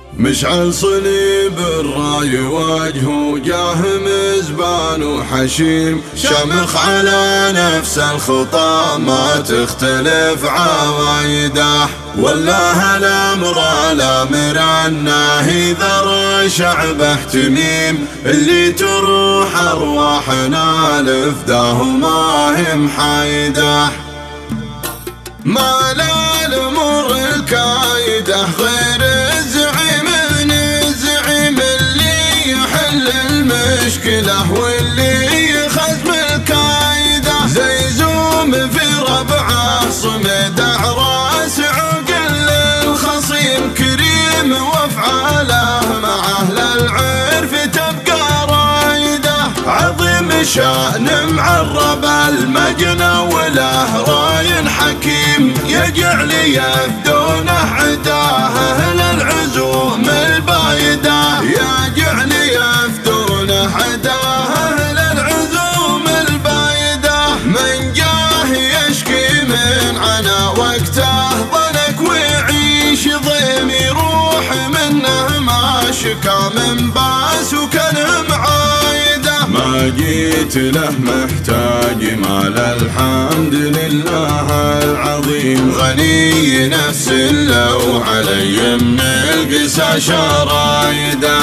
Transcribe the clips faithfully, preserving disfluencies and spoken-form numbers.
مشعل صليب الراي وجهه جاه مزبان وحشيم، شمخ على نفس الخطى ما تختلف عوايده. والله الامر الامر انه ذر شعبه تميم، اللي تروح ارواحنا لفداه ما هي محايده. ما لا الامور الكايده غير الزعيم الزعيم اللي يحل المشكله واللي يخزم الكايده. زيزوم في ربعه صمد راس عقل الخصيم، كريم وافعاله مع اهل العرف تبقى رايده. عظيم شأن معرب المجنى وله راي حكيم، يجعل يفدونه عداه اهل العزوم البايده. يجعل يفدونه عداه اهل العزوم البايده. من جاه يشكي من عنا وقته ضنك ويعيش ضيم، يروح منه ما شكا من باس وكان معايده. ما جيت له محتاج مال الحمد لله العظيم، غني نفس لو علي من القسى شرايده.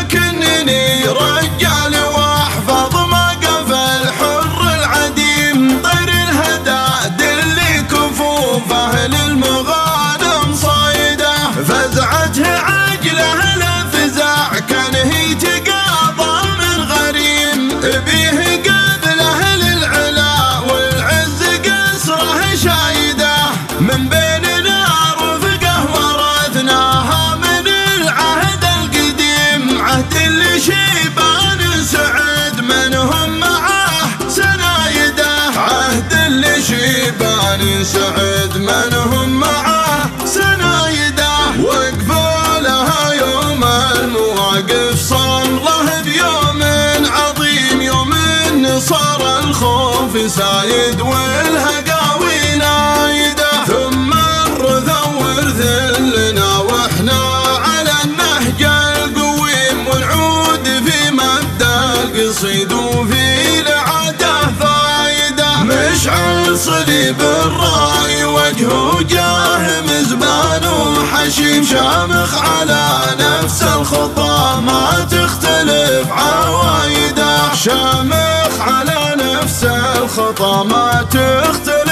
لكنني رجال واحفظ موقف الحر العديم، طير الهداد اللي كفوفه للمغانم صايده. فزعته عجله الفزاع كان هي تقاضى من غريم، بيه قبله للعلا والعز قصره شايده. من بين نار رفقه ورثناها من العهد القديم، عهد اللي شيبان سعد منهم معاه سنايده. عهد اللي شيبان سعد منهم معاه سنايده. وقفوا لها يوم المواقف صمله بيوم عظيم، يوم صار الخوف سايد والهقاوي نايده. ثم الرثا ورثلنا واحنا على النهج القويم، ونعود في مبدا القصيد وفي العاده فايده. مشعل صليب الراي وجهه جاه مزبان وحشيم، شامخ على نفس الخطى ما تختلف عوايده. شامخ على نفس الخطى ما تختلف